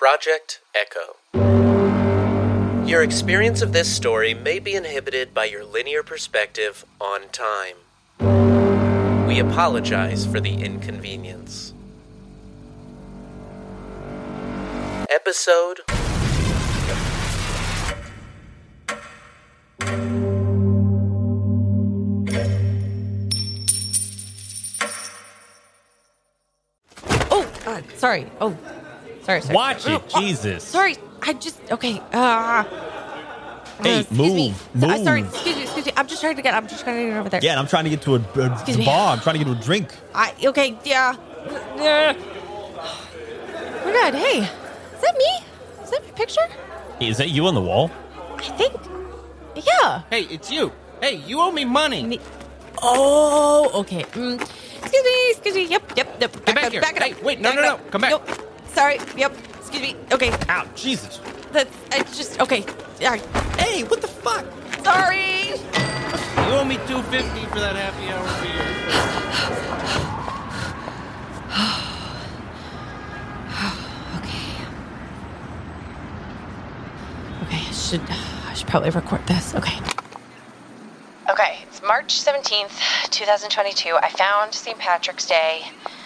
Project Echo. Your experience of this story may be inhibited by your linear perspective on time. We apologize for the inconvenience. Episode Sorry. Sorry. Watch it, Jesus. Sorry, okay. Hey, move. Sorry, excuse me. I'm just trying to get over there. Yeah, and I'm trying to get to a bar. I'm trying to get to a drink. Okay, yeah. We're good. Hey, is that me? Is that my picture? Hey, is that you on the wall? I think. Yeah. Hey, it's you. Hey, you owe me money. Oh, okay. Excuse me. Yep. Get back here. Back it up. Hey, wait, no. Come back. Nope. Sorry. Yep. Excuse me. Okay. Ow, Jesus. It's just okay. Yeah. Hey, what the fuck? Sorry. You owe me $2.50 for that happy hour beer. Okay, I should probably record this. Okay, it's March 17th, 2022. I found St. Patrick's Day.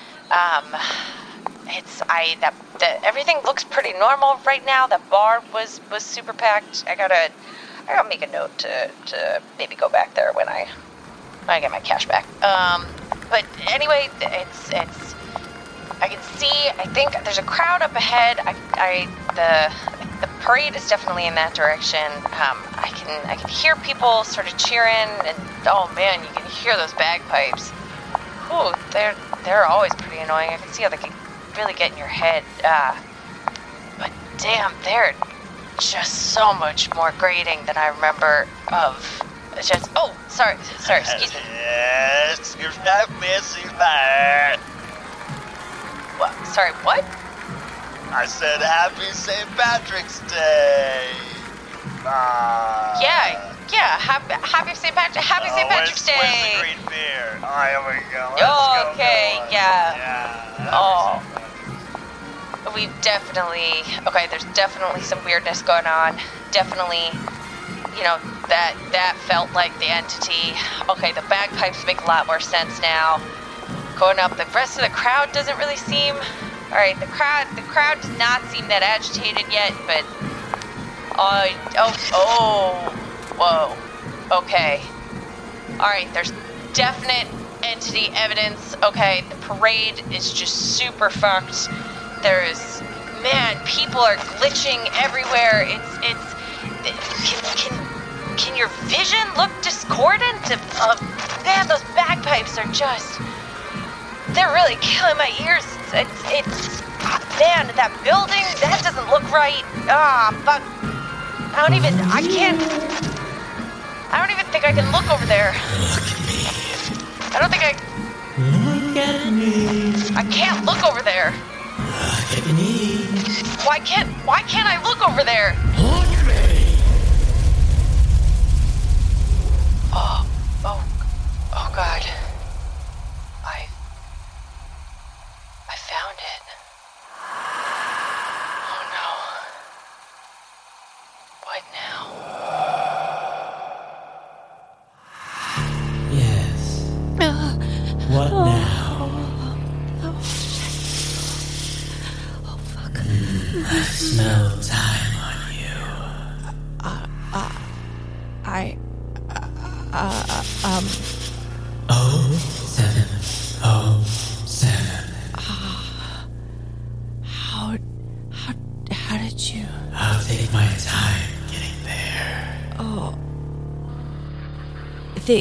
Everything looks pretty normal right now. The bar was super packed. I gotta make a note to maybe go back there when I get my cash back. But anyway, it's I can see. I think there's a crowd up ahead. The parade is definitely in that direction. I can hear people sort of cheering, and oh man, you can hear those bagpipes. Ooh, they're always pretty annoying. I can see how they can really get in your head. But damn, they're just so much more grating than I remember of. Sorry, excuse me. Yes, you're not missing that. What? Sorry, what? I said Happy St. Patrick's Day. Yeah. Happy St. Patrick's Day. Where's the green beer? All right, here we go. Let's go. Yeah. We've definitely... Okay, there's definitely some weirdness going on. Definitely, that felt like the entity. Okay, the bagpipes make a lot more sense now. Going up, the rest of the crowd doesn't really seem... All right, the crowd does not seem that agitated yet, but... Whoa. Okay. All right, there's definite entity evidence. Okay, the parade is just super fucked. People are glitching everywhere. Can your vision look discordant? Man, those bagpipes are just... They're really killing my ears. Man, that building, that doesn't look right. Fuck. I don't even think I can look over there. Look at me. I can't look over there. Look at me. Why can't I look over there? Look at me. Oh God. I found it. Oh no. What now? Yes. What now? Oh fuck. I smell time on you. 0707. How did you? I'll take my time getting there. Tick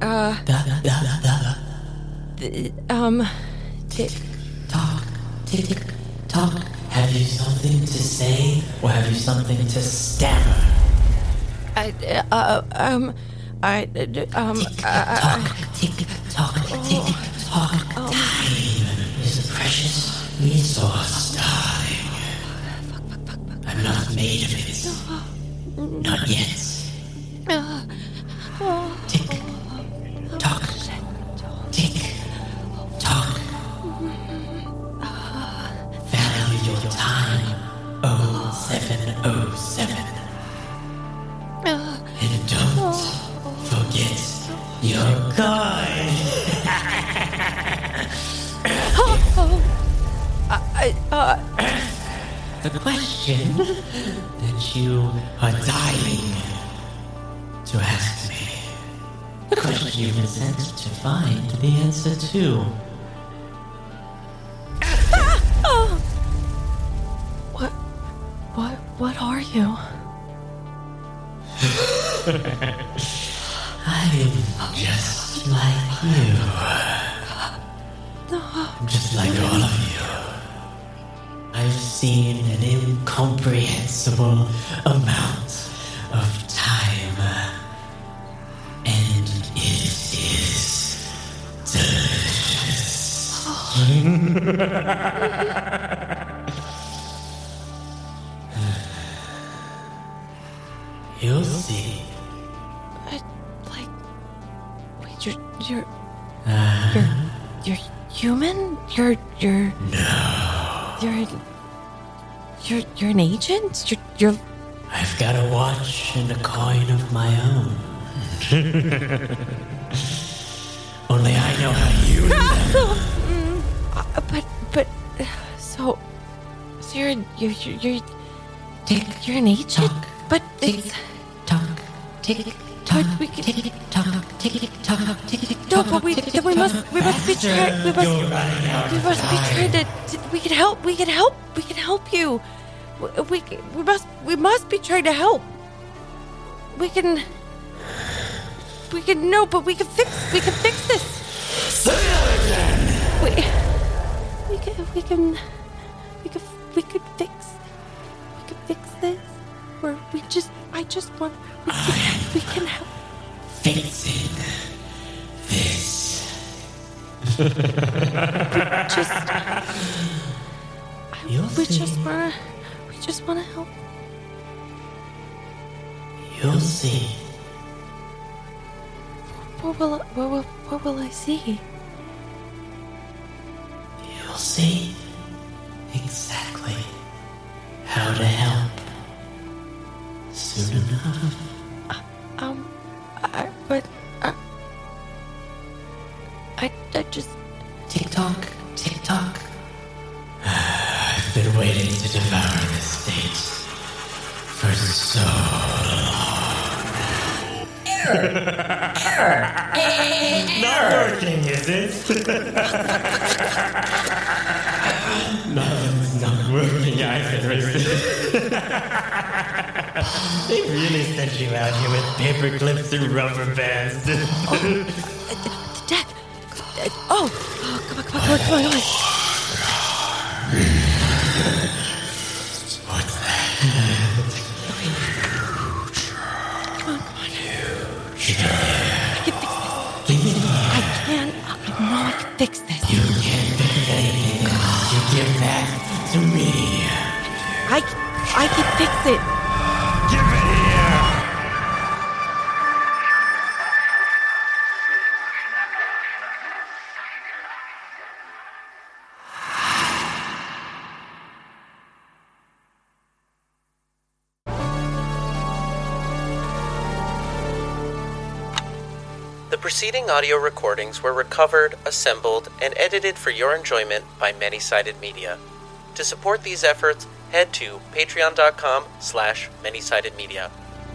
tock. Have you something to say, or have you something to stammer? Tick tock. Time is a precious resource, darling. I'm not made of it. Not yet. Tick tock. Value your time. The question that you are dying to ask me. The question you've been sent to find the answer to. What are you? I'm just like you. I'm just like all of you. I've seen an incomprehensible amount of time, and it is delicious. You'll see. Wait, you're human? You're an agent? You're I've got a watch and a coin of my own. Only I know how to use them. So you're an agent? Tock, But tick, it's... tock, tick, tock, we can- tick, tock, tick, tock, tick, No, tock. but we must be trying. We must be trying to. We can help. We can help you. We must be trying to help. We can. No, but we can fix this. Say it again. We can fix this. I just want. We can help. Fixing this. You'll We see. just wanna help. You'll see. What will I see? You'll see exactly how to help soon enough. I just. Tick tock, tick tock. I've been waiting to devour this state for so Not working, is it? Nothing's not working, I can resist. They really sent you out here with paper clips and rubber bands. Dad! Oh! Come on. What's that? Come on. I can fix this. You can't fix anything unless you give that to me. I can fix it. Give it here! The preceding audio recordings were recovered, assembled, and edited for your enjoyment by Many-Sided Media. To support these efforts, head to patreon.com/manysidedmedia.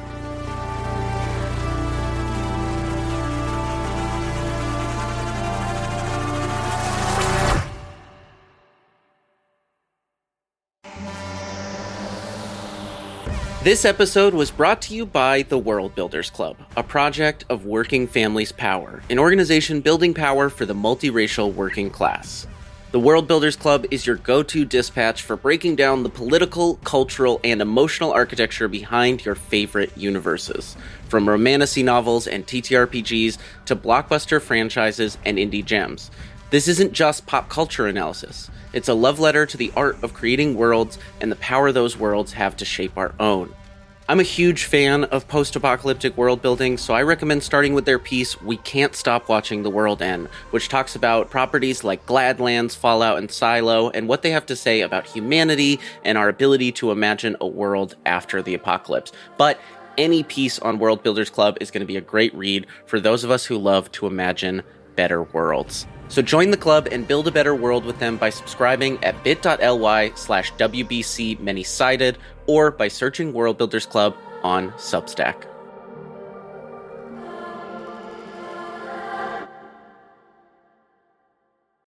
This episode was brought to you by the World Builders Club, a project of Working Families Power, an organization building power for the multiracial working class. The World Builders Club is your go-to dispatch for breaking down the political, cultural, and emotional architecture behind your favorite universes, from romantasy novels and TTRPGs to blockbuster franchises and indie gems. This isn't just pop culture analysis. It's a love letter to the art of creating worlds and the power those worlds have to shape our own. I'm a huge fan of post-apocalyptic world building, so I recommend starting with their piece, We Can't Stop Watching the World End, which talks about properties like Gladlands, Fallout, and Silo, and what they have to say about humanity and our ability to imagine a world after the apocalypse. But any piece on World Builders Club is going to be a great read for those of us who love to imagine better worlds. So join the club and build a better world with them by subscribing at bit.ly/WBC Many-Sided or by searching World Builders Club on Substack.